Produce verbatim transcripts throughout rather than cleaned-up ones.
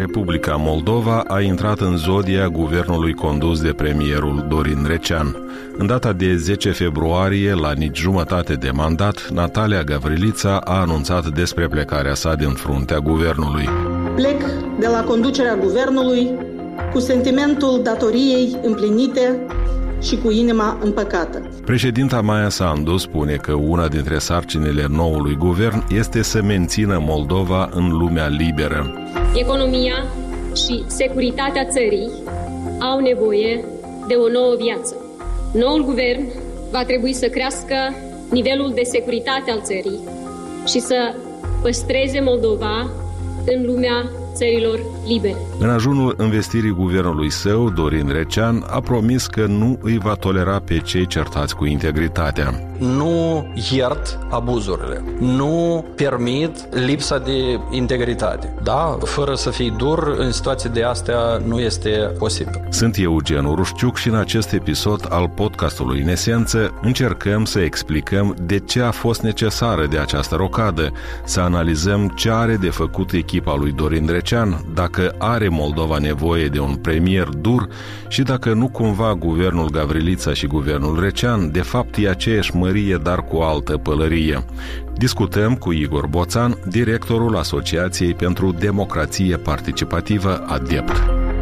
Republica Moldova a intrat în zodia guvernului condus de premierul Dorin Recean. În data de zece februarie, la nici jumătate de mandat, Natalia Gavrilița a anunțat despre plecarea sa din fruntea guvernului. Plec de la conducerea guvernului cu sentimentul datoriei împlinite și cu inima împăcată. Președinta Maia Sandu spune că una dintre sarcinile noului guvern este să mențină Moldova în lumea liberă. Economia și securitatea țării au nevoie de o nouă viață. Noul guvern va trebui să crească nivelul de securitate al țării și să păstreze Moldova în lumea țărilor libere. În ajunul învestirii guvernului său, Dorin Recean a promis că nu îi va tolera pe cei certați cu integritatea. Nu iert abuzurile, nu permit lipsa de integritate. Da, fără să fii dur, în situații de astea nu este posibil. Sunt Eugen Urușciuc și în acest episod al podcastului În Esență încercăm să explicăm de ce a fost necesară de această rocadă, să analizăm ce are de făcut echipa lui Dorin Recean, dacă are Moldova nevoie de un premier dur și dacă nu cumva guvernul Gavrilița și guvernul Recean de fapt e aceeași mărie, dar cu altă pălărie. Discutăm cu Igor Boțan, directorul Asociației pentru Democrație Participativă ADEPT.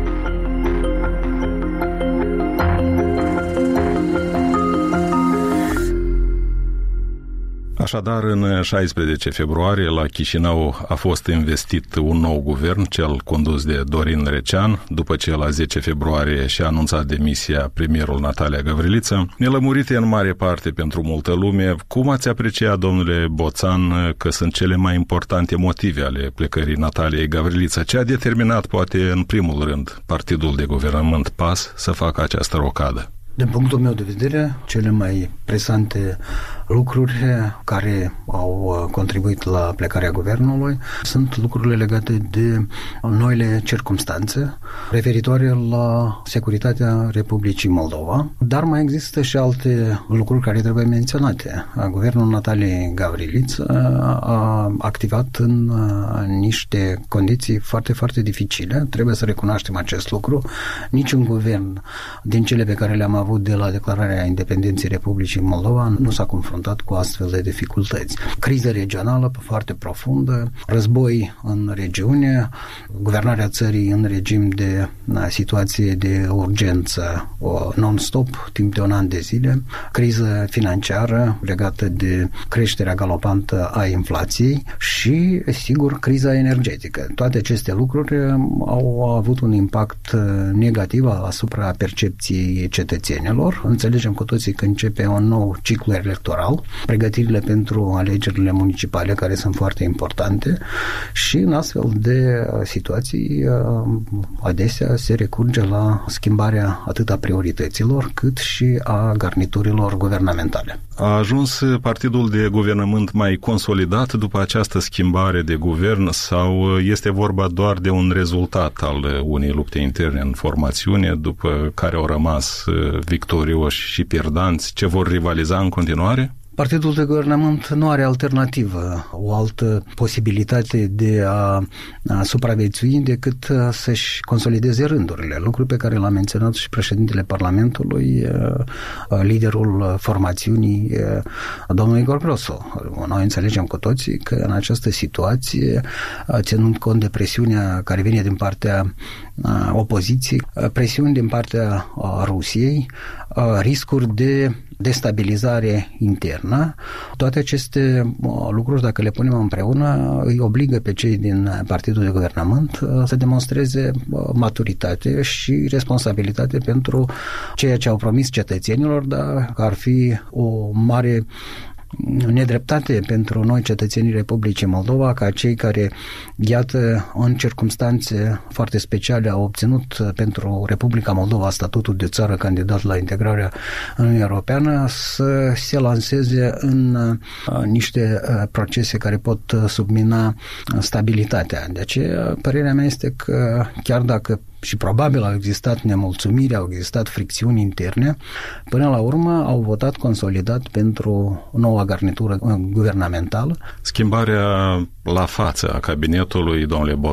Așadar, în șaisprezece februarie, la Chișinău a fost investit un nou guvern, cel condus de Dorin Recean, după ce la zece februarie și-a anunțat demisia premierul Natalia Gavrilița. Nelămurite în mare parte pentru multă lume, cum ați apreciat, domnule Boțan, că sunt cele mai importante motive ale plecării Nataliei Gavrilița? Ce a determinat, poate, în primul rând, partidul de guvernământ P A S să facă această rocadă? Din punctul meu de vedere, cele mai presante lucruri care au contribuit la plecarea guvernului sunt lucrurile legate de noile circumstanțe referitoare la securitatea Republicii Moldova, dar mai există și alte lucruri care trebuie menționate. Guvernul Nataliei Gavrilița a activat în niște condiții foarte, foarte dificile. Trebuie să recunoaștem acest lucru. Niciun guvern din cele pe care le-am avut de la declararea independenței Republicii Moldova nu s-a confruntat cu astfel de dificultăți. Criză regională foarte profundă, război în regiune, guvernarea țării în regim de na, situație de urgență non-stop, timp de un an de zile, criză financiară legată de creșterea galopantă a inflației și, sigur, criza energetică. Toate aceste lucruri au avut un impact negativ asupra percepției cetățenilor. Înțelegem cu toții că începe un nou ciclu electoral, pregătirile pentru alegerile municipale, care sunt foarte importante, și în astfel de situații adesea se recurge la schimbarea atât a priorităților cât și a garniturilor guvernamentale. A ajuns partidul de guvernământ mai consolidat după această schimbare de guvern sau este vorba doar de un rezultat al unei lupte interne în formațiune, după care au rămas victorioși și pierdanți ce vor rivaliza în continuare? Partidul de guvernământ nu are alternativă, o altă posibilitate de a, a supraviețui decât să-și consolideze rândurile, lucru pe care l-a menționat și președintele Parlamentului, liderul formațiunii, domnul Igor Grosu. Noi înțelegem cu toții că în această situație, ținând cont de presiunea care vine din partea opoziției, presiuni din partea Rusiei, riscuri de destabilizare internă, toate aceste lucruri, dacă le punem împreună, îi obligă pe cei din partidul de guvernământ să demonstreze maturitate și responsabilitate pentru ceea ce au promis cetățenilor, dar ar fi o mare nedreptate pentru noi, cetățenii Republicii Moldova, ca cei care, iată, în circumstanțe foarte speciale au obținut pentru Republica Moldova statutul de țară candidat la integrarea în Uniunea Europeană, să se lanseze în niște procese care pot submina stabilitatea. De aceea, părerea mea este că chiar dacă și probabil au existat nemulțumiri, au existat fricțiuni interne, până la urmă au votat consolidat pentru noua garnitură guvernamentală. Schimbarea la față a cabinetului, domnule